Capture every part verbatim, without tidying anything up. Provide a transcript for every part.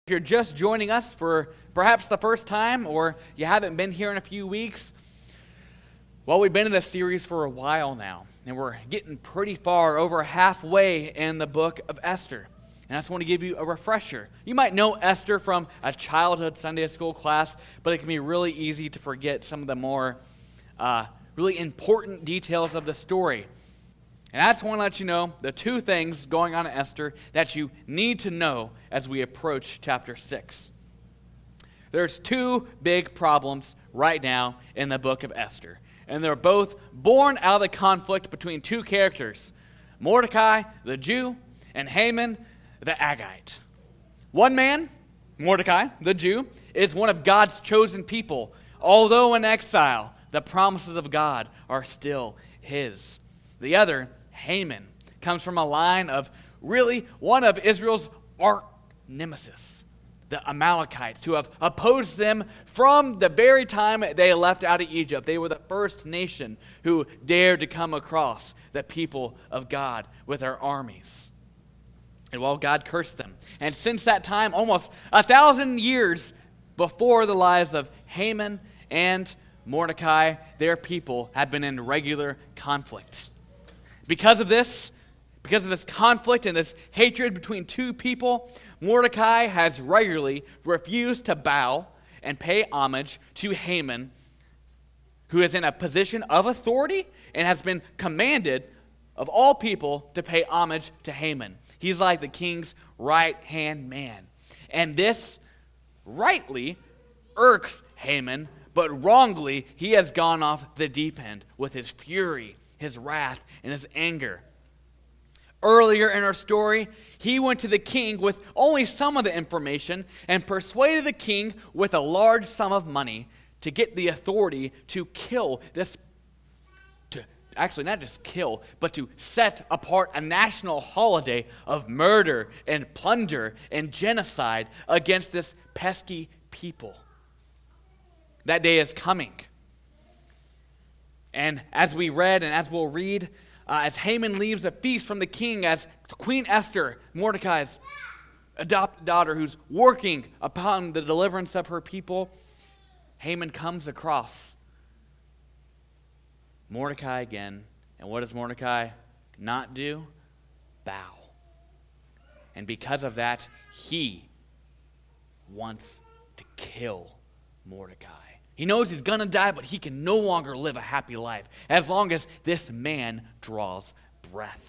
If you're just joining us for perhaps the first time or you haven't been here in a few weeks, well, we've been in this series for a while now, and we're getting pretty far, over halfway in the book of Esther. And I just want to give you a refresher. You might know Esther from a childhood Sunday school class, but it can be really easy to forget some of the more uh, really important details of the story. And I just want to let you know the two things going on in Esther that you need to know as we approach chapter six. There's two big problems right now in the book of Esther. And they're both born out of the conflict between two characters, Mordecai, the Jew, and Haman, the Agagite. One man, Mordecai, the Jew, is one of God's chosen people. Although in exile, the promises of God are still his. The other, Haman, comes from a line of really one of Israel's arch nemesis, the Amalekites, who have opposed them from the very time they left out of Egypt. They were the first nation who dared to come across the people of God with their armies. And well, God cursed them. And since that time, almost a thousand years before the lives of Haman and Mordecai, their people have been in regular conflict. Because of this, because of this conflict and this hatred between two people, Mordecai has regularly refused to bow and pay homage to Haman, who is in a position of authority and has been commanded of all people to pay homage to Haman. He's like the king's right-hand man. And this rightly irks Haman, but wrongly he has gone off the deep end with his fury, his wrath, and his anger. Earlier in our story, he went to the king with only some of the information and persuaded the king with a large sum of money to get the authority to kill this, to actually not just kill, but to set apart a national holiday of murder and plunder and genocide against this pesky people. That day is coming. And as we read and as we'll read, uh, as Haman leaves a feast from the king, as Queen Esther, Mordecai's adopted daughter who's working upon the deliverance of her people, Haman comes across Mordecai again. And what does Mordecai not do? Bow. And because of that, he wants to kill Mordecai. He knows he's going to die, but he can no longer live a happy life as long as this man draws breath.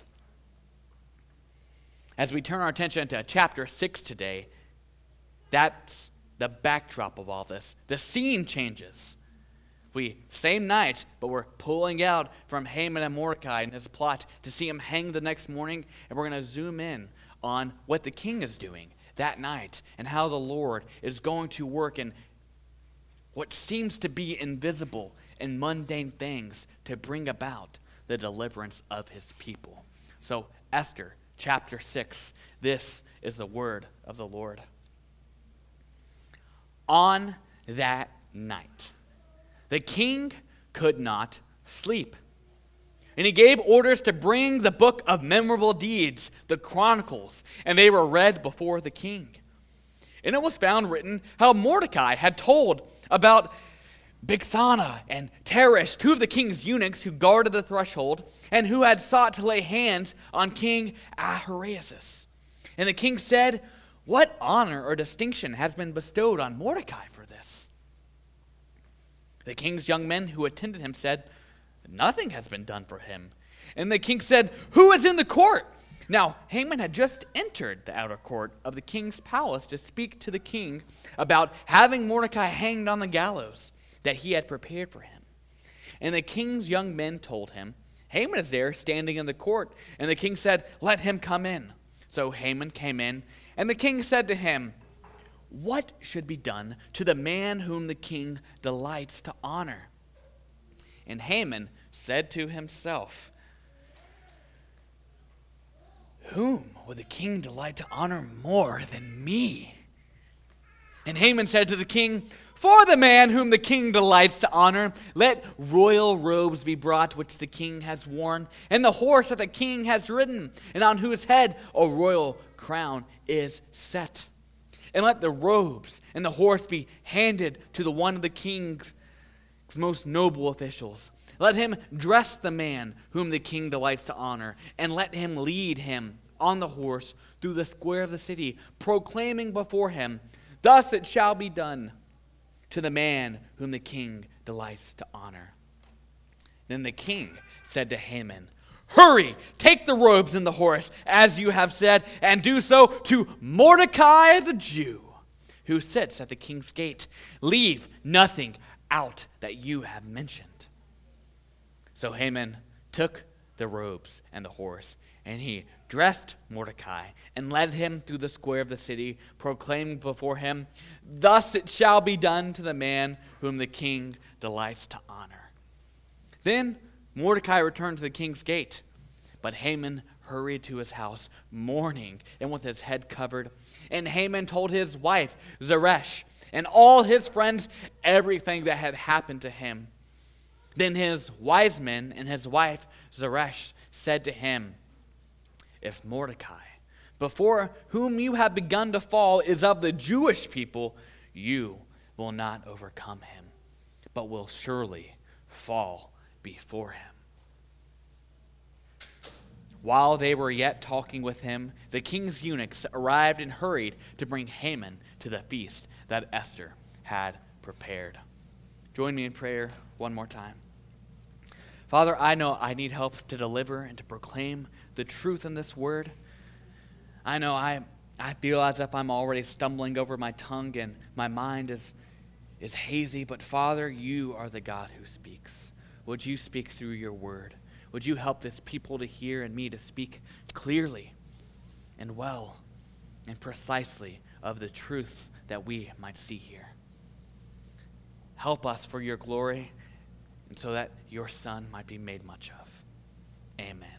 As we turn our attention to chapter six today, that's the backdrop of all this. The scene changes. We, same night, but we're pulling out from Haman and Mordecai and his plot to see him hang the next morning, and we're going to zoom in on what the king is doing that night and how the Lord is going to work in what seems to be invisible and mundane things to bring about the deliverance of his people. So, Esther, chapter six, this is the word of the Lord. On that night, the king could not sleep. And he gave orders to bring the book of memorable deeds, the Chronicles, and they were read before the king. And it was found written how Mordecai had told about Bigthana and Teresh, two of the king's eunuchs who guarded the threshold, and who had sought to lay hands on King Ahasuerus. And the king said, "What honor or distinction has been bestowed on Mordecai for this?" The king's young men who attended him said, "Nothing has been done for him." And the king said, "Who is in the court?" Now, Haman had just entered the outer court of the king's palace to speak to the king about having Mordecai hanged on the gallows that he had prepared for him. And the king's young men told him, "Haman is there standing in the court." And the king said, "Let him come in." So Haman came in, and the king said to him, "What should be done to the man whom the king delights to honor?" And Haman said to himself, "Whom would the king delight to honor more than me?" And Haman said to the king, "For the man whom the king delights to honor, let royal robes be brought which the king has worn, and the horse that the king has ridden, and on whose head a royal crown is set." And let the robes and the horse be handed to the one of the king's most noble officials. Let him dress the man whom the king delights to honor, and let him lead him on the horse through the square of the city, proclaiming before him, thus it shall be done to the man whom the king delights to honor. Then the king said to Haman, hurry, take the robes and the horse, as you have said, and do so to Mordecai the Jew, who sits at the king's gate. Leave nothing out that you have mentioned. So Haman took the robes and the horse, and he dressed Mordecai and led him through the square of the city, proclaiming before him, thus it shall be done to the man whom the king delights to honor. Then Mordecai returned to the king's gate, but Haman hurried to his house, mourning and with his head covered. And Haman told his wife Zeresh and all his friends everything that had happened to him. Then his wise men and his wife Zeresh said to him, if Mordecai, before whom you have begun to fall, is of the Jewish people, you will not overcome him, but will surely fall before him. While they were yet talking with him, the king's eunuchs arrived and hurried to bring Haman to the feast that Esther had prepared. Join me in prayer one more time. Father, I know I need help to deliver and to proclaim the truth in this word. I know I I feel as if I'm already stumbling over my tongue and my mind is, is hazy, but Father, you are the God who speaks. Would you speak through your word? Would you help this people to hear and me to speak clearly and well and precisely of the truths that we might see here? Help us for your glory and so that your Son might be made much of. Amen.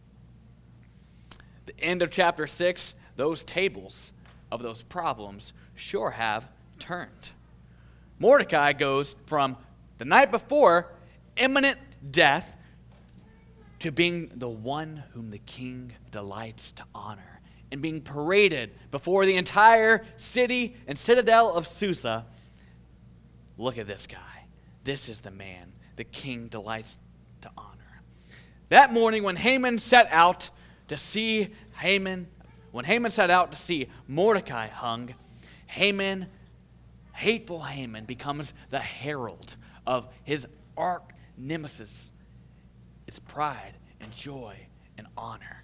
The end of chapter six, those tables of those problems sure have turned. Mordecai goes from the night before imminent death to being the one whom the king delights to honor and being paraded before the entire city and citadel of Susa. Look at this guy. This is the man the king delights to honor. That morning when Haman set out to see Haman, when Haman set out to see Mordecai hung, Haman, hateful Haman, becomes the herald of his arch nemesis, its pride and joy and honor.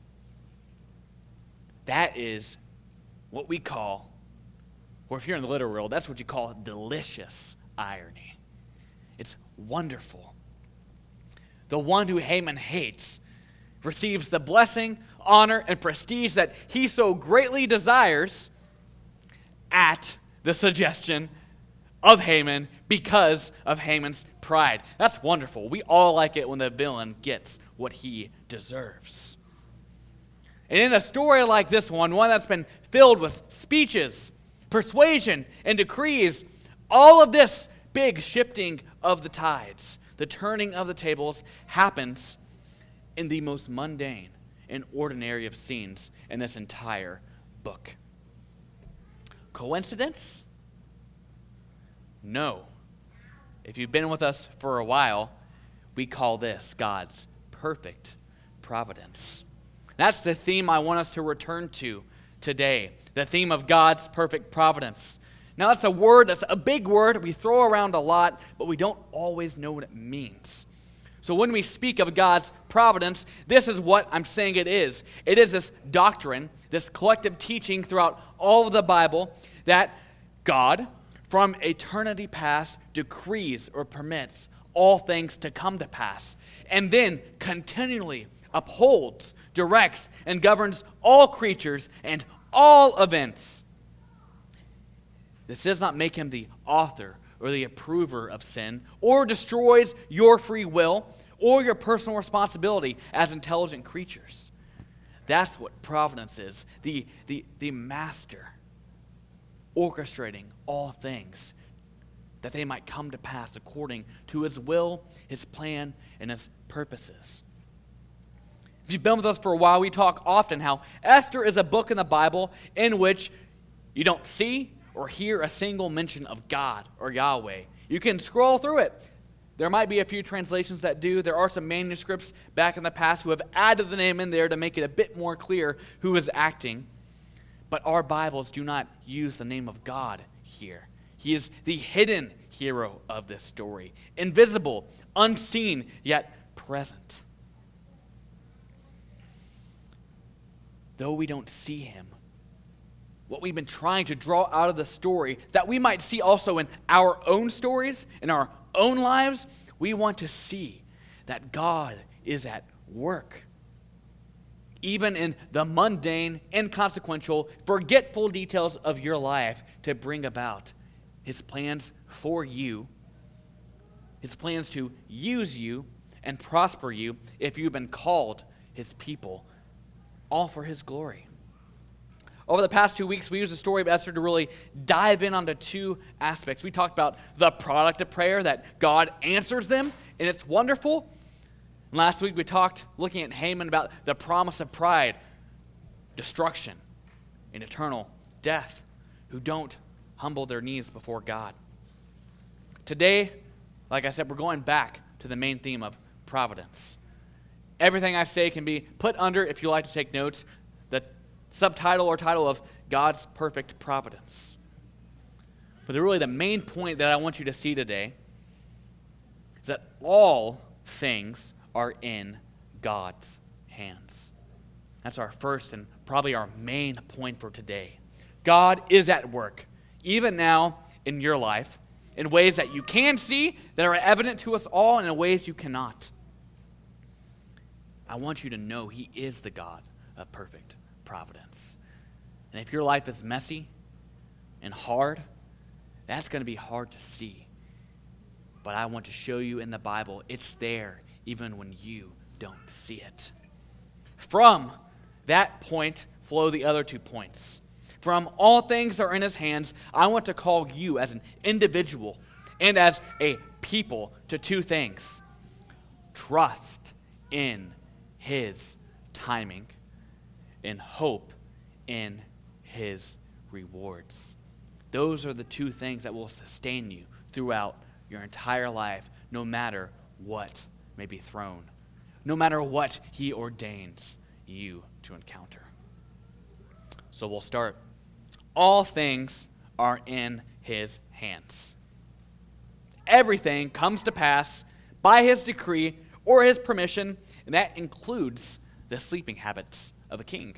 That is what we call, or if you're in the literal world, that's what you call delicious irony. It's wonderful. The one who Haman hates receives the blessing, honor, and prestige that he so greatly desires at the suggestion of Haman because of Haman's pride. That's wonderful. We all like it when the villain gets what he deserves. And in a story like this one, one that's been filled with speeches, persuasion, and decrees, all of this big shifting of the tides, the turning of the tables, happens in the most mundane and ordinary of scenes in this entire book. Coincidence? No. If you've been with us for a while, we call this God's perfect providence. That's the theme I want us to return to today, the theme of God's perfect providence. Now, that's a word, that's a big word we throw around a lot, but we don't always know what it means. So when we speak of God's providence, this is what I'm saying it is. It is this doctrine, this collective teaching throughout all of the Bible that God, from eternity past, decrees or permits all things to come to pass, and then continually upholds, directs, and governs all creatures and all events. This does not make him the author or the approver of sin, or destroys your free will or your personal responsibility as intelligent creatures. That's what providence is, the, the, the master orchestrating all things that they might come to pass according to his will, his plan, and his purposes. If you've been with us for a while, we talk often how Esther is a book in the Bible in which You don't see or hear a single mention of God or Yahweh. You can scroll through it. There might be a few translations that do. There are some manuscripts back in the past who have added the name in there to make it a bit more clear who is acting. But our Bibles do not use the name of God here. He is the hidden hero of this story, invisible, unseen, yet present. Though we don't see him, what we've been trying to draw out of the story, that we might see also in our own stories, in our own lives, we want to see that God is at work. Even in the mundane, inconsequential, forgetful details of your life to bring about his plans for you, his plans to use you and prosper you if you've been called his people, all for his glory. Over the past two weeks, we used the story of Esther to really dive in onto two aspects. We talked about the product of prayer, that God answers them, and it's wonderful. And last week, we talked, looking at Haman, about the promise of pride, destruction, and eternal death, who don't humble their knees before God. Today, like I said, we're going back to the main theme of providence. Everything I say can be put under, if you like to take notes, the subtitle or title of God's perfect providence. But the, really the main point that I want you to see today is that all things are in God's hands. That's our first and probably our main point for today. God is at work, even now in your life, in ways that you can see, that are evident to us all, and in ways you cannot. I want you to know he is the God of perfect providence. And if your life is messy and hard, that's going to be hard to see. But I want to show you in the Bible, it's there even when you don't see it. From that point flow the other two points. From all things are in his hands, I want to call you as an individual and as a people to two things. Trust in his timing and hope in his rewards. Those are the two things that will sustain you throughout your entire life, no matter what may be thrown, no matter what he ordains you to encounter. So we'll start. All things are in his hands. Everything comes to pass by his decree or his permission, and that includes the sleeping habits of a king.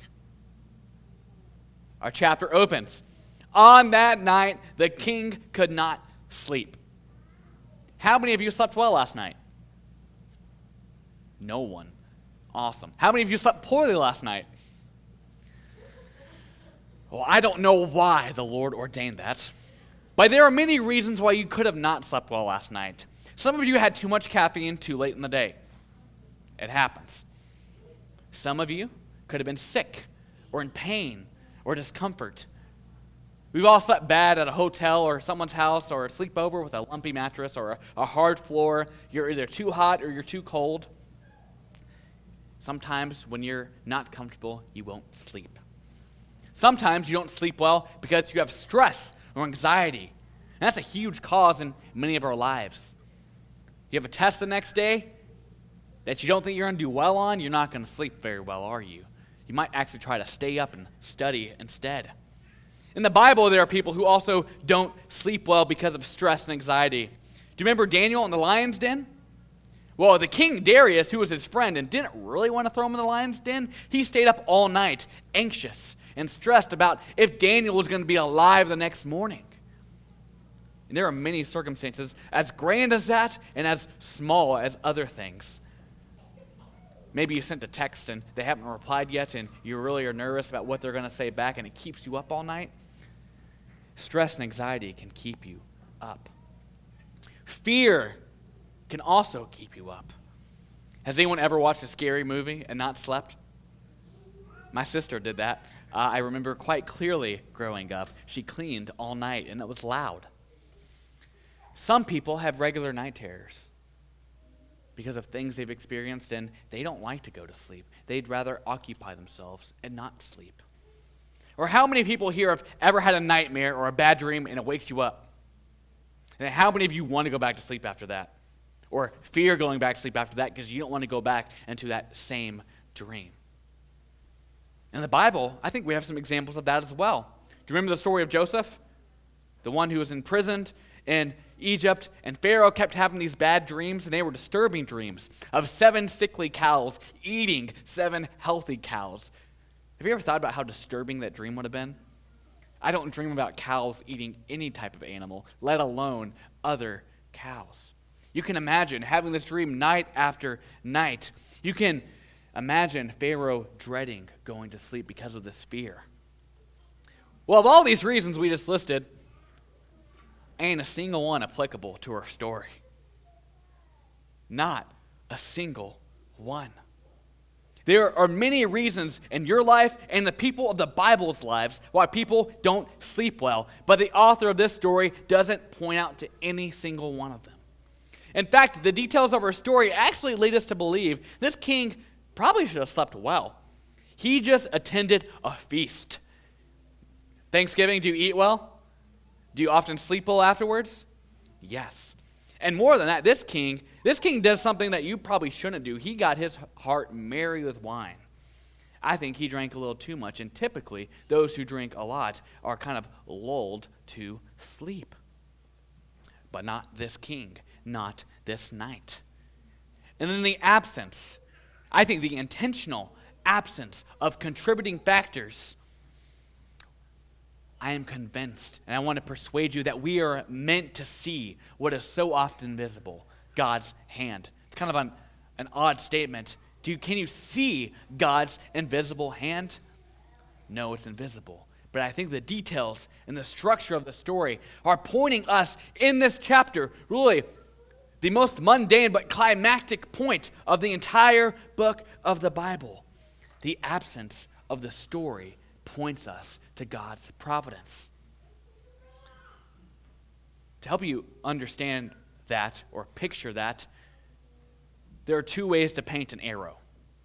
Our chapter opens. On that night, the king could not sleep. How many of you slept well last night? No one. Awesome. How many of you slept poorly last night? Well, I don't know why the Lord ordained that, but there are many reasons why you could have not slept well last night. Some of you had too much caffeine too late in the day. It happens. Some of you could have been sick or in pain or discomfort. We've all slept bad at a hotel or someone's house or a sleepover with a lumpy mattress or a, a hard floor. You're either too hot or you're too cold. Sometimes when you're not comfortable, you won't sleep. Sometimes you don't sleep well because you have stress or anxiety. And that's a huge cause in many of our lives. You have a test the next day that you don't think you're going to do well on, you're not going to sleep very well, are you? You might actually try to stay up and study instead. In the Bible, there are people who also don't sleep well because of stress and anxiety. Do you remember Daniel in the lion's den? Well, the king Darius, who was his friend and didn't really want to throw him in the lion's den, he stayed up all night, anxious and stressed about if Daniel was going to be alive the next morning. And there are many circumstances, as grand as that and as small as other things. Maybe you sent a text and they haven't replied yet and you really are nervous about what they're going to say back and it keeps you up all night. Stress and anxiety can keep you up. Fear can also keep you up. Has anyone ever watched a scary movie and not slept? My sister did that. Uh, I remember quite clearly growing up. She cleaned all night and it was loud. Some people have regular night terrors because of things they've experienced, and they don't like to go to sleep. They'd rather occupy themselves and not sleep. Or how many people here have ever had a nightmare or a bad dream and it wakes you up? And how many of you want to go back to sleep after that? Or fear going back to sleep after that because you don't want to go back into that same dream? In the Bible, I think we have some examples of that as well. Do you remember the story of Joseph? The one who was imprisoned in Egypt, and Pharaoh kept having these bad dreams, and they were disturbing dreams of seven sickly cows eating seven healthy cows. Have you ever thought about how disturbing that dream would have been? I don't dream about cows eating any type of animal, let alone other cows. You can imagine having this dream night after night. You can imagine Pharaoh dreading going to sleep because of this fear. Well, of all these reasons we just listed, ain't a single one applicable to our story. Not a single one. There are many reasons in your life and the people of the Bible's lives why people don't sleep well, but the author of this story doesn't point out to any single one of them. In fact, the details of our story actually lead us to believe this king probably should have slept well. He just attended a feast. Thanksgiving, do you eat well? Do you often sleep well afterwards? Yes. And more than that, this king, this king does something that you probably shouldn't do. He got his heart merry with wine. I think he drank a little too much, and typically those who drink a lot are kind of lulled to sleep. But not this king, not this night. And in the absence, I think the intentional absence of contributing factors, I am convinced, and I want to persuade you that we are meant to see what is so often visible, God's hand. It's kind of an, an odd statement. Do you, can you see God's invisible hand? No, it's invisible. But I think the details and the structure of the story are pointing us in this chapter, really, the most mundane but climactic point of the entire book of the Bible. The absence of the story points us to God's providence. To help you understand that or picture that, there are two ways to paint an arrow.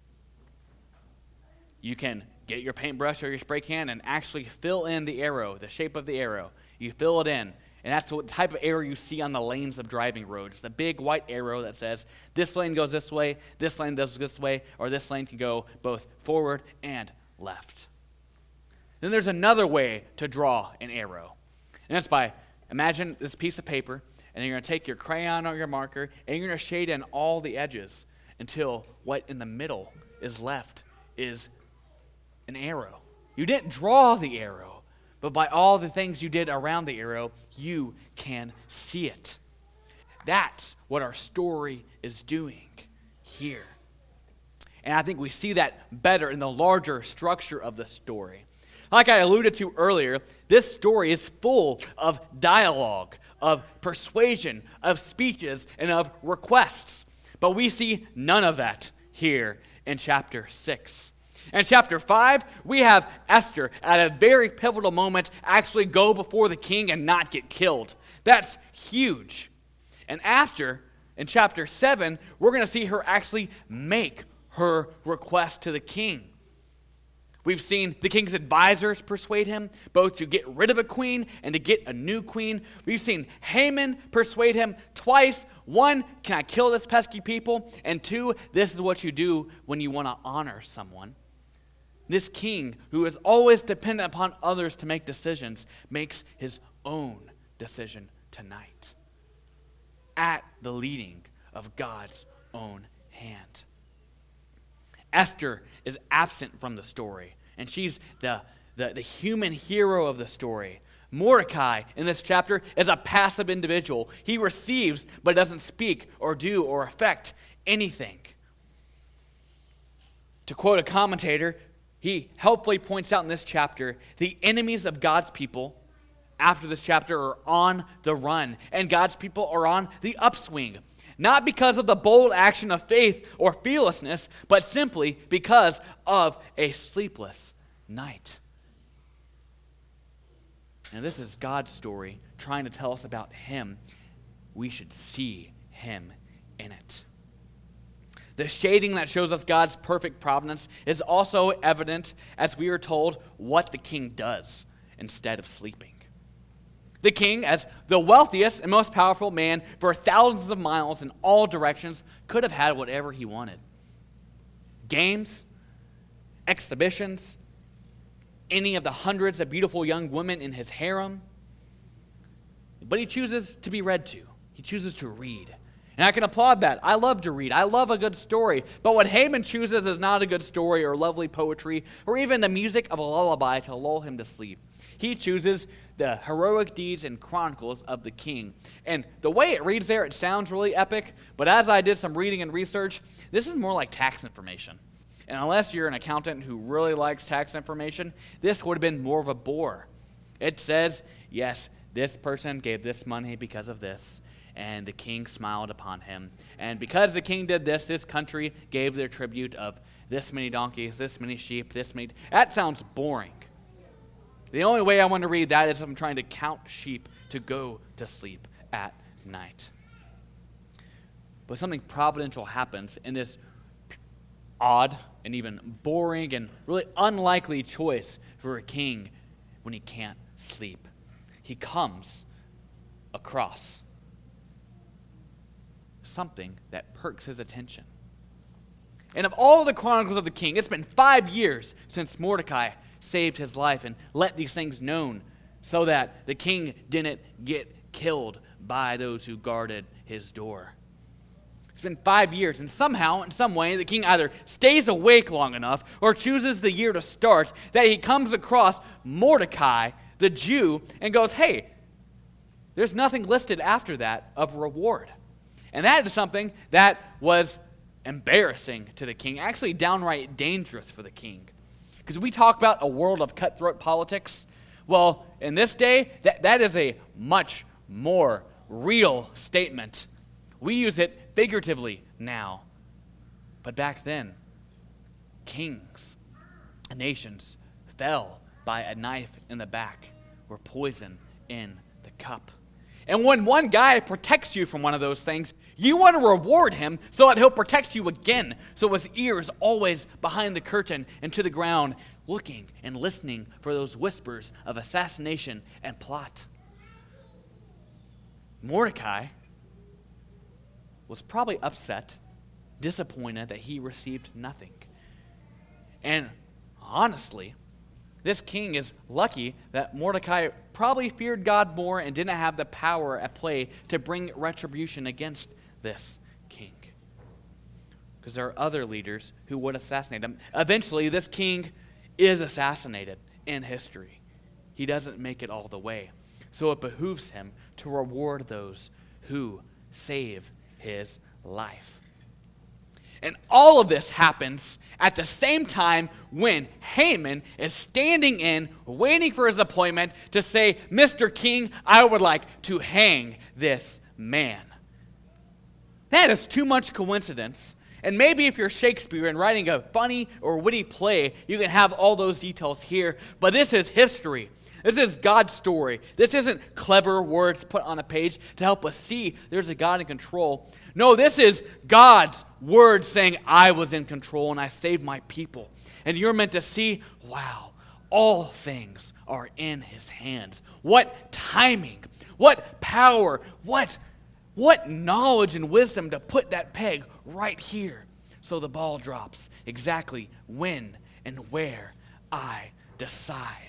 You can get your paintbrush or your spray can and actually fill in the arrow, the shape of the arrow. You fill it in, and that's the type of arrow you see on the lanes of driving roads. The big white arrow that says, this lane goes this way, this lane goes this way, or this lane can go both forward and left. Then there's another way to draw an arrow. And that's by, imagine this piece of paper, and you're going to take your crayon or your marker, and you're going to shade in all the edges until what in the middle is left is an arrow. You didn't draw the arrow, but by all the things you did around the arrow, you can see it. That's what our story is doing here. And I think we see that better in the larger structure of the story. Like I alluded to earlier, this story is full of dialogue, of persuasion, of speeches, and of requests. But we see none of that here in chapter six. In chapter five, we have Esther at a very pivotal moment actually go before the king and not get killed. That's huge. And after, in chapter seven, we're going to see her actually make her request to the king. We've seen the king's advisors persuade him both to get rid of a queen and to get a new queen. We've seen Haman persuade him twice. One, can I kill this pesky people? And two, this is what you do when you want to honor someone. This king, who is always dependent upon others to make decisions, makes his own decision tonight at the leading of God's own hand. Esther is absent from the story, and she's the, the, the human hero of the story. Mordecai, in this chapter, is a passive individual. He receives, but doesn't speak or do or affect anything. To quote a commentator, he helpfully points out in this chapter, the enemies of God's people after this chapter are on the run, and God's people are on the upswing. Not because of the bold action of faith or fearlessness, but simply because of a sleepless night. And this is God's story trying to tell us about him. We should see him in it. The shading that shows us God's perfect providence is also evident as we are told what the king does instead of sleeping. The king, as the wealthiest and most powerful man for thousands of miles in all directions, could have had whatever he wanted. Games, exhibitions, any of the hundreds of beautiful young women in his harem. But he chooses to be read to. He chooses to read. And I can applaud that. I love to read. I love a good story. But what Haman chooses is not a good story or lovely poetry or even the music of a lullaby to lull him to sleep. He chooses the heroic deeds and chronicles of the king. And the way it reads there, it sounds really epic. But as I did some reading and research, this is more like tax information. And unless you're an accountant who really likes tax information, this would have been more of a bore. It says, yes, this person gave this money because of this, and the king smiled upon him. And because the king did this, this country gave their tribute of this many donkeys, this many sheep, this many. That sounds boring. The only way I want to read that is if I'm trying to count sheep to go to sleep at night. But something providential happens in this odd and even boring and really unlikely choice for a king when he can't sleep. He comes across something that perks his attention. And of all the chronicles of the king, it's been five years since Mordecai saved his life and let these things known so that the king didn't get killed by those who guarded his door. It's been five years, and somehow, in some way, the king either stays awake long enough or chooses the year to start that he comes across Mordecai, the Jew, and goes, hey, there's nothing listed after that of reward. And that is something that was embarrassing to the king, actually downright dangerous for the king. Because we talk about a world of cutthroat politics. Well, in this day, that, that is a much more real statement. We use it figuratively now. But back then, kings and nations fell by a knife in the back or poison in the cup. And when one guy protects you from one of those things, you want to reward him so that he'll protect you again. So his ears always behind the curtain and to the ground, looking and listening for those whispers of assassination and plot. Mordecai was probably upset, disappointed that he received nothing. And honestly, this king is lucky that Mordecai probably feared God more and didn't have the power at play to bring retribution against this king. Because there are other leaders who would assassinate him. Eventually, this king is assassinated in history. He doesn't make it all the way. So it behooves him to reward those who save his life. And all of this happens at the same time when Haman is standing in, waiting for his appointment to say, Mister King, I would like to hang this man. That is too much coincidence. And maybe if you're Shakespeare and writing a funny or witty play, you can have all those details here. But this is history. This is God's story. This isn't clever words put on a page to help us see there's a God in control. No, this is God's word saying, I was in control and I saved my people. And you're meant to see, wow, all things are in his hands. What timing, what power, what, what knowledge and wisdom to put that peg right here so the ball drops exactly when and where I decide.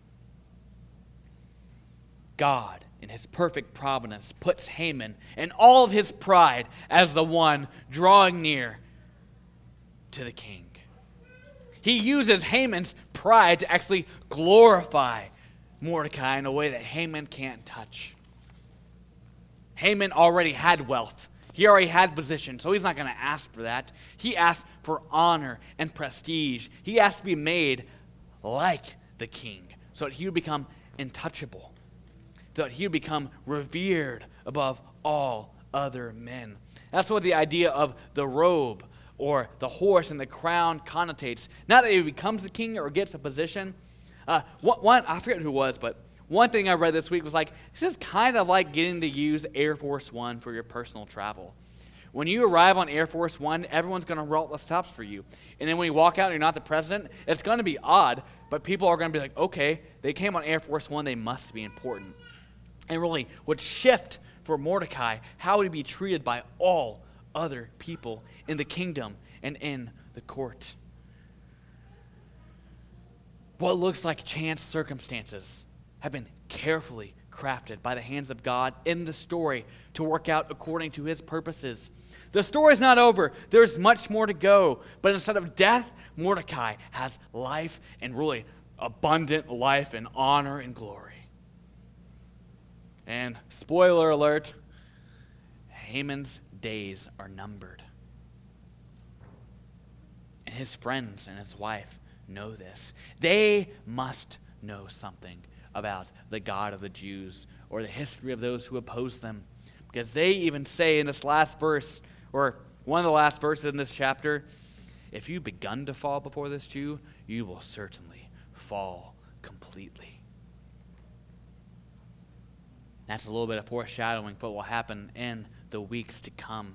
God, in his perfect providence, puts Haman and all of his pride as the one drawing near to the king. He uses Haman's pride to actually glorify Mordecai in a way that Haman can't touch. Haman already had wealth. He already had position, so he's not going to ask for that. He asked for honor and prestige. He asked to be made like the king so that he would become untouchable, that he would become revered above all other men. That's what the idea of the robe or the horse and the crown connotates. Not that he becomes a king or gets a position. Uh, one, one, I forget who it was, but one thing I read this week was like, this is kind of like getting to use Air Force One for your personal travel. When you arrive on Air Force One, everyone's going to roll up the stops for you. And then when you walk out and you're not the president, it's going to be odd, but people are going to be like, okay, they came on Air Force One, they must be important. And really would shift for Mordecai how would he be treated by all other people in the kingdom and in the court. What looks like chance circumstances have been carefully crafted by the hands of God in the story to work out according to his purposes. The story's not over. There's much more to go. But instead of death, Mordecai has life, and really abundant life and honor and glory. And spoiler alert, Haman's days are numbered. And his friends and his wife know this. They must know something about the God of the Jews or the history of those who oppose them. Because they even say in this last verse, or one of the last verses in this chapter, if you've begun to fall before this Jew, you will certainly fall completely. That's a little bit of foreshadowing for what will happen in the weeks to come.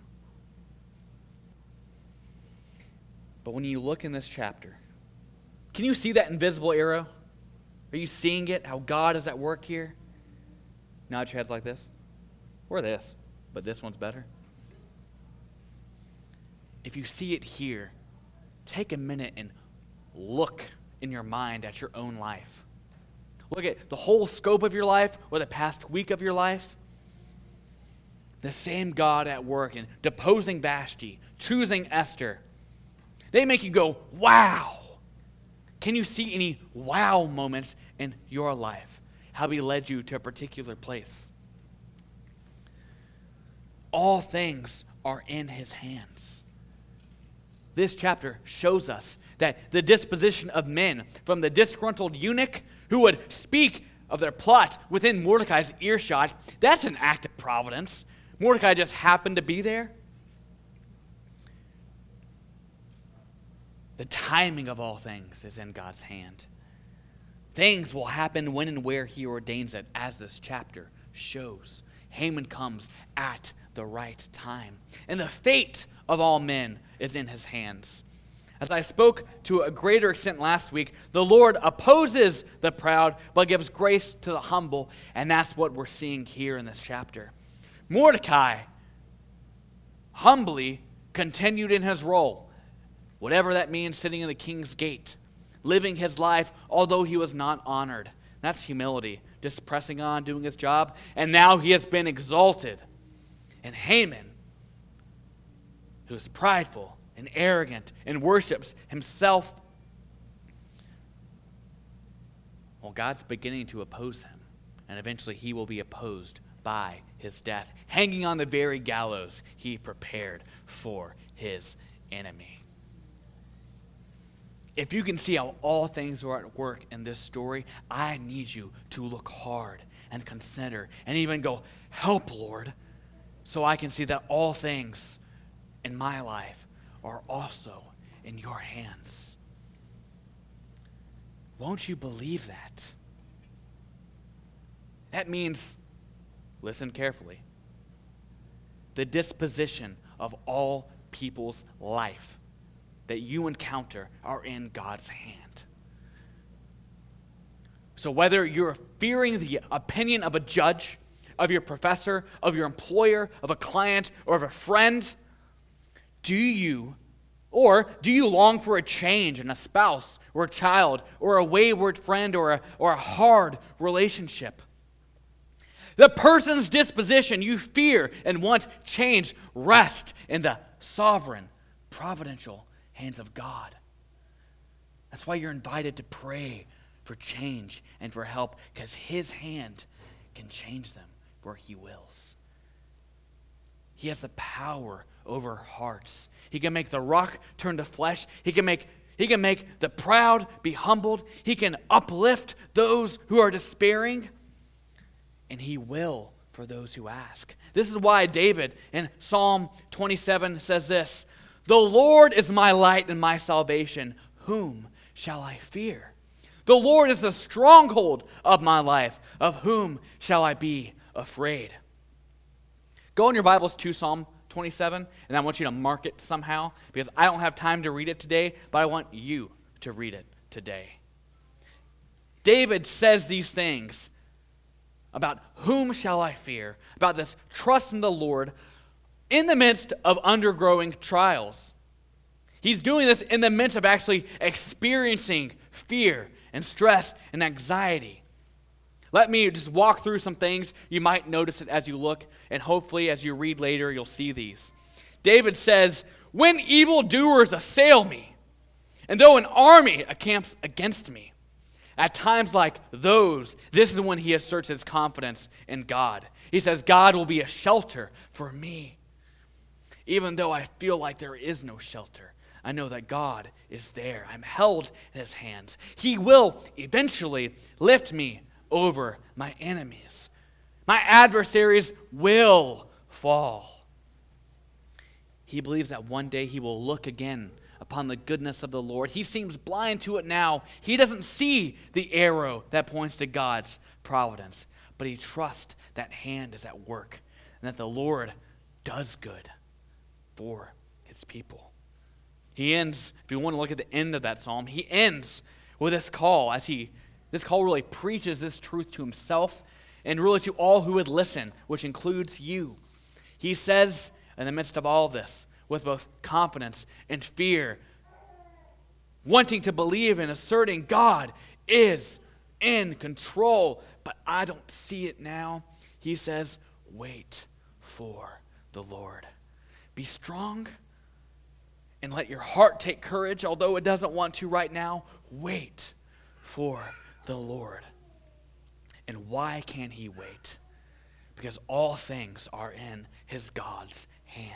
But when you look in this chapter, can you see that invisible arrow? Are you seeing it, how God is at work here? Nod your heads like this. Or this, but this one's better. If you see it here, take a minute and look in your mind at your own life. Look at the whole scope of your life or the past week of your life. The same God at work in deposing Vashti, choosing Esther. They make you go, wow. Can you see any wow moments in your life? How he led you to a particular place? All things are in his hands. This chapter shows us that the disposition of men, from the disgruntled eunuch who would speak of their plot within Mordecai's earshot, that's an act of providence. Mordecai just happened to be there. The timing of all things is in God's hand. Things will happen when and where he ordains it, as this chapter shows. Haman comes at the right time. And the fate of all men is in his hands. As I spoke to a greater extent last week, the Lord opposes the proud, but gives grace to the humble. And that's what we're seeing here in this chapter. Mordecai humbly continued in his role, whatever that means, sitting in the king's gate, living his life, although he was not honored. That's humility, just pressing on, doing his job. And now he has been exalted. And Haman, who is prideful and arrogant and worships himself, well, God's beginning to oppose him. And eventually he will be opposed by his death, hanging on the very gallows he prepared for his enemy. If you can see how all things are at work in this story, I need you to look hard and consider and even go, help, Lord, so I can see that all things in my life are also in your hands. Won't you believe that? That means, listen carefully, the disposition of all people's life that you encounter are in God's hand. So whether you're fearing the opinion of a judge, of your professor, of your employer, of a client, or of a friend, do you, or do you long for a change in a spouse or a child or a wayward friend or a, or a hard relationship? The person's disposition you fear and want change rest in the sovereign, providential hands of God. That's why you're invited to pray for change and for help, because his hand can change them where he wills. He has the power over hearts. He can make the rock turn to flesh. He can make he can make the proud be humbled. He can uplift those who are despairing. And he will for those who ask. This is why David in Psalm twenty-seven says this: "The Lord is my light and my salvation. Whom shall I fear? The Lord is the stronghold of my life. Of whom shall I be afraid?" Go in your Bibles to Psalm twenty-seven, and I want you to mark it somehow because I don't have time to read it today, but I want you to read it today. David says these things about whom shall I fear, about this trust in the Lord in the midst of undergoing trials. He's doing this in the midst of actually experiencing fear and stress and anxiety. Let me just walk through some things. You might notice it as you look, and hopefully as you read later, you'll see these. David says, when evildoers assail me, and though an army encamps against me, at times like those, this is when he asserts his confidence in God. He says, God will be a shelter for me. Even though I feel like there is no shelter, I know that God is there. I'm held in his hands. He will eventually lift me over my enemies. My adversaries will fall. He believes that one day he will look again upon the goodness of the Lord. He seems blind to it now. He doesn't see the arrow that points to God's providence, but he trusts that hand is at work and that the Lord does good for his people. He ends, if you want to look at the end of that psalm, he ends with this call as he, this call really preaches this truth to himself and really to all who would listen, which includes you. He says, in the midst of all of this, with both confidence and fear, wanting to believe and asserting God is in control, but I don't see it now. He says, wait for the Lord. Be strong and let your heart take courage, although it doesn't want to right now. Wait for the Lord. And why can he wait? Because all things are in his God's hand.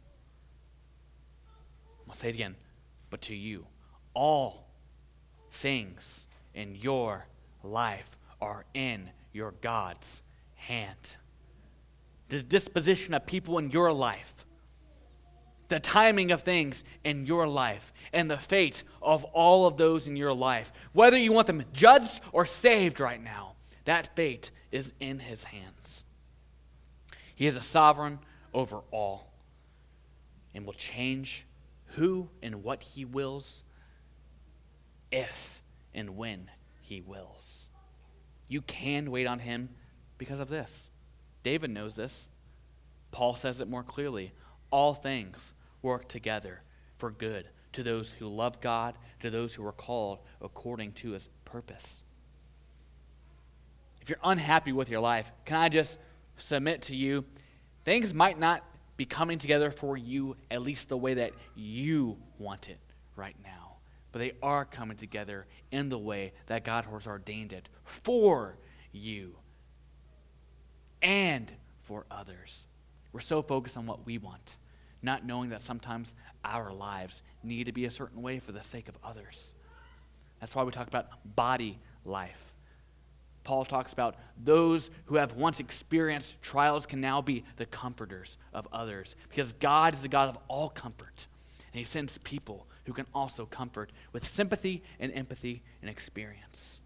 I'll say it again, but to you, all things in your life are in your God's hand. The disposition of people in your life, the timing of things in your life, and the fate of all of those in your life, whether you want them judged or saved right now, that fate is in his hands. He is a sovereign over all and will change who and what he wills, if and when he wills. You can wait on him because of this. David knows this. Paul says it more clearly. All things work together for good to those who love God, to those who are called according to his purpose. If you're unhappy with your life, can I just submit to you, things might not be coming together for you at least the way that you want it right now. But they are coming together in the way that God has ordained it for you and for others. We're so focused on what we want, not knowing that sometimes our lives need to be a certain way for the sake of others. That's why we talk about body life. Paul talks about those who have once experienced trials can now be the comforters of others, because God is the God of all comfort, and he sends people who can also comfort with sympathy and empathy and experience.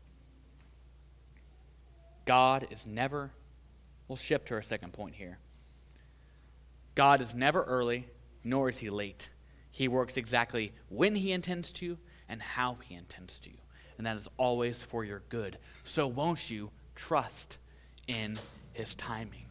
God is never, we'll shift to our second point here. God is never early, nor is he late. He works exactly when he intends to and how he intends to. And that is always for your good. So won't you trust in his timing?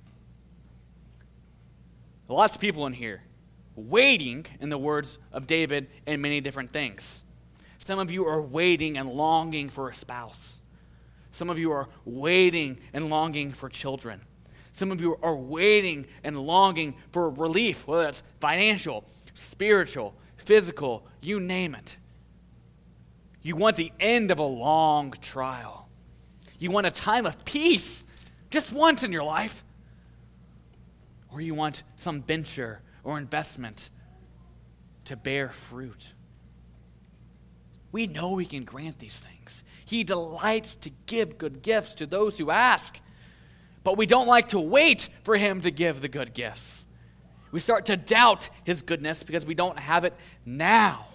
Lots of people in here waiting, in the words of David, in many different things. Some of you are waiting and longing for a spouse. Some of you are waiting and longing for children. Some of you are waiting and longing for relief, whether that's financial, spiritual, physical, you name it. You want the end of a long trial. You want a time of peace just once in your life. Or you want some venture or investment to bear fruit. We know he can grant these things. He delights to give good gifts to those who ask. But we don't like to wait for him to give the good gifts. We start to doubt his goodness because we don't have it now.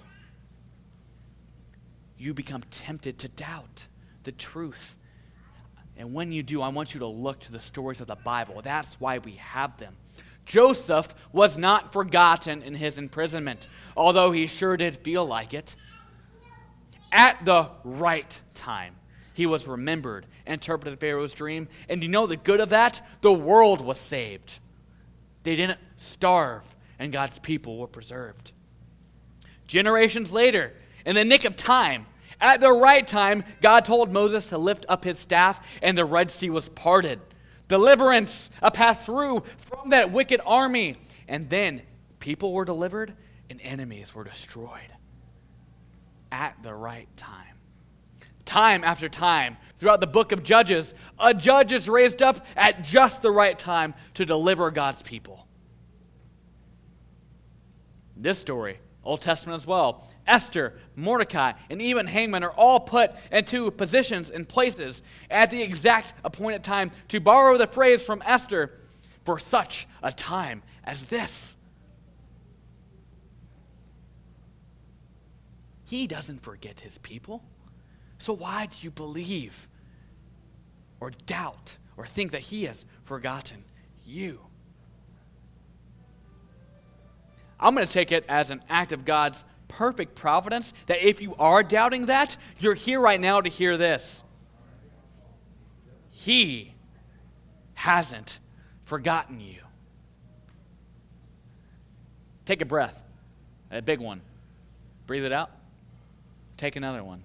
You become tempted to doubt the truth. And when you do, I want you to look to the stories of the Bible. That's why we have them. Joseph was not forgotten in his imprisonment, although he sure did feel like it. At the right time, he was remembered, interpreted Pharaoh's dream, and you know the good of that? The world was saved. They didn't starve, and God's people were preserved. Generations later, in the nick of time, at the right time, God told Moses to lift up his staff, and the Red Sea was parted. Deliverance, a path through from that wicked army. And then people were delivered and enemies were destroyed at the right time. Time after time, throughout the book of Judges, a judge is raised up at just the right time to deliver God's people. This story, Old Testament as well, Esther, Mordecai, and even Haman are all put into positions and places at the exact appointed time, to borrow the phrase from Esther, for such a time as this. He doesn't forget his people. So why do you believe or doubt or think that he has forgotten you? I'm going to take it as an act of God's perfect providence that if you are doubting that, you're here right now to hear this. He hasn't forgotten you. Take a breath, a big one. Breathe it out. Take another one.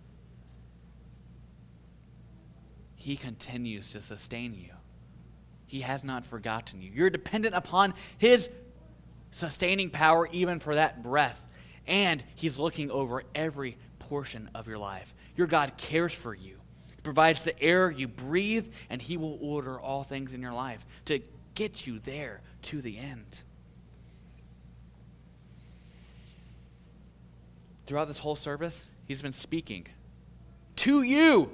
He continues to sustain you. He has not forgotten you. You're dependent upon his sustaining power even for that breath. And he's looking over every portion of your life. Your God cares for you. He provides the air you breathe, and he will order all things in your life to get you there to the end. Throughout this whole service, he's been speaking to you.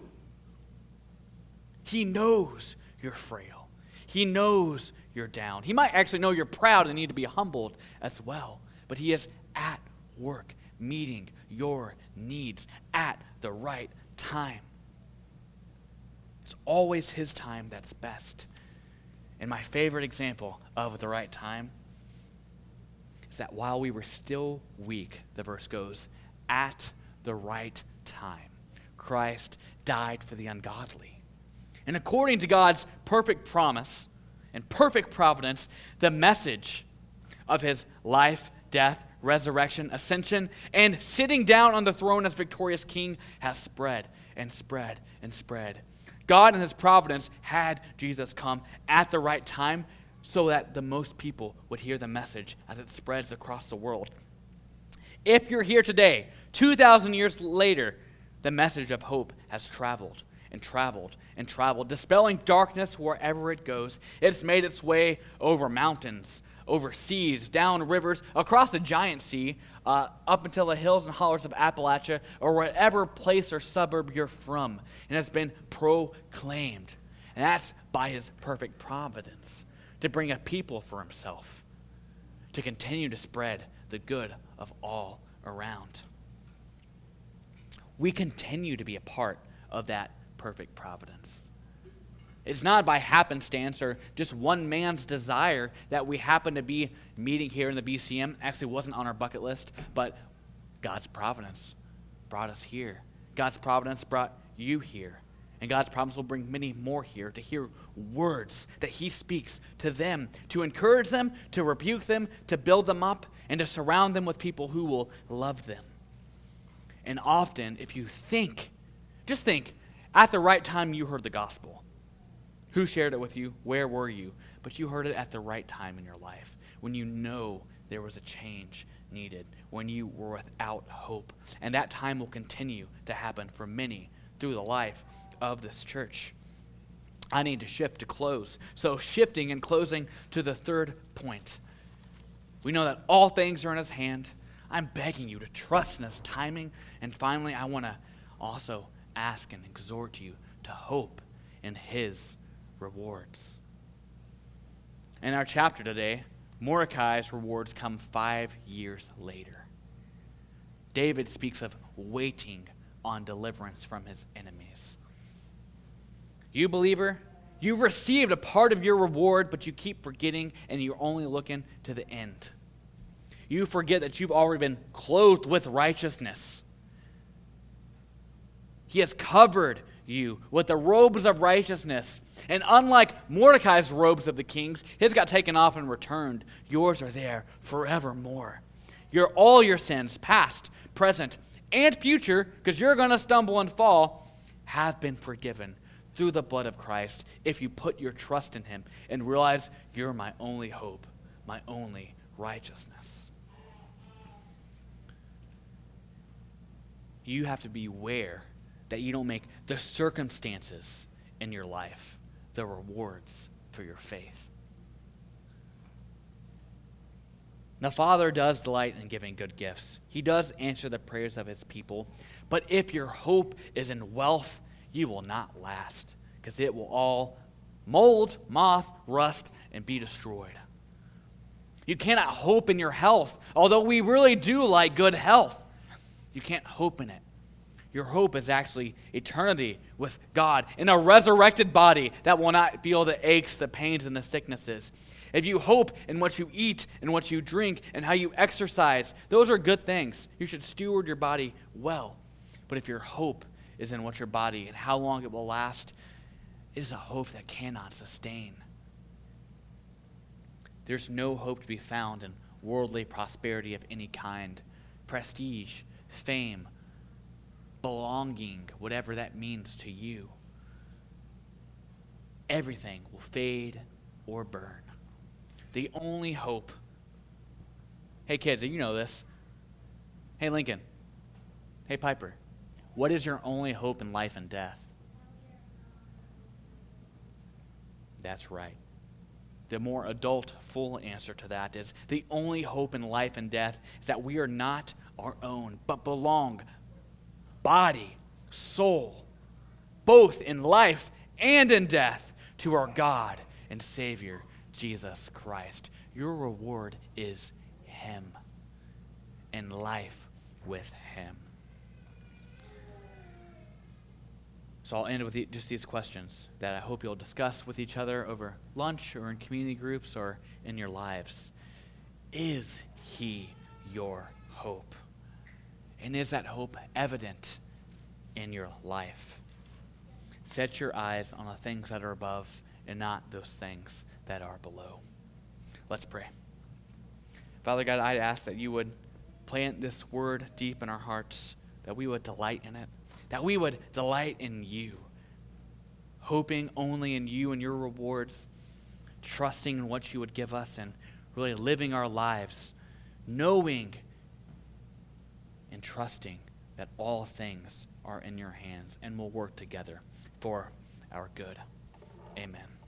He knows you're frail. He knows you're down. He might actually know you're proud and need to be humbled as well. But he is at work, meeting your needs at the right time. It's always his time that's best. And my favorite example of the right time is that while we were still weak, the verse goes, at the right time, Christ died for the ungodly. And according to God's perfect promise and perfect providence, the message of his life, death, resurrection, ascension, and sitting down on the throne as victorious king has spread and spread and spread. God in his providence had Jesus come at the right time so that the most people would hear the message as it spreads across the world. If you're here today, two thousand years later, the message of hope has traveled and traveled and traveled, dispelling darkness wherever it goes. It's made its way over mountains, over seas, down rivers, across the giant sea, uh, up until the hills and hollers of Appalachia, or whatever place or suburb you're from, and it's been proclaimed. And that's by his perfect providence, to bring a people for himself, to continue to spread the good of all around. We continue to be a part of that perfect providence. It's not by happenstance or just one man's desire that we happen to be meeting here in the B C M. Actually, it wasn't on our bucket list, but God's providence brought us here. God's providence brought you here. And God's providence will bring many more here to hear words that he speaks to them, to encourage them, to rebuke them, to build them up, and to surround them with people who will love them. And often, if you think, just think, at the right time you heard the gospel. Who shared it with you? Where were you? But you heard it at the right time in your life, when you know there was a change needed, when you were without hope. And that time will continue to happen for many through the life of this church. I need to shift to close. So shifting and closing to the third point. We know that all things are in his hand. I'm begging you to trust in his timing. And finally, I want to also ask and exhort you to hope in his rewards. In our chapter today, Mordecai's rewards come five years later. David speaks of waiting on deliverance from his enemies. You believer, You've received a part of your reward, but you keep forgetting and you're only looking to the end. You forget that you've already been clothed with righteousness. He has covered you with the robes of righteousness. And unlike Mordecai's robes of the kings, his got taken off and returned. Yours are there forevermore. Your, all your sins, past, present, and future, because you're going to stumble and fall, have been forgiven through the blood of Christ if you put your trust in him and realize you're my only hope, my only righteousness. You have to beware that you don't make the circumstances in your life the rewards for your faith. The Father does delight in giving good gifts. He does answer the prayers of his people. But if your hope is in wealth, you will not last, because it will all mold, moth, rust, and be destroyed. You cannot hope in your health, although we really do like good health. You can't hope in it. Your hope is actually eternity with God in a resurrected body that will not feel the aches, the pains, and the sicknesses. If you hope in what you eat and what you drink and how you exercise, those are good things. You should steward your body well. But if your hope is in what your body and how long it will last, it is a hope that cannot sustain. There's no hope to be found in worldly prosperity of any kind, prestige, fame, belonging, whatever that means to you. Everything will fade or burn. The only hope. Hey kids, you know this. Hey Lincoln. Hey Piper. What is your only hope in life and death? That's right. The more adult, full answer to that is the only hope in life and death is that we are not our own, but belong, body, soul, both in life and in death, to our God and Savior, Jesus Christ. Your reward is him and life with him. So I'll end with just these questions that I hope you'll discuss with each other over lunch or in community groups or in your lives. Is he your hope? And is that hope evident in your life? Set your eyes on the things that are above and not those things that are below. Let's pray. Father God, I ask that you would plant this word deep in our hearts, that we would delight in it, that we would delight in you, hoping only in you and your rewards, trusting in what you would give us, and really living our lives, knowing and trusting that all things are in your hands and will work together for our good. Amen.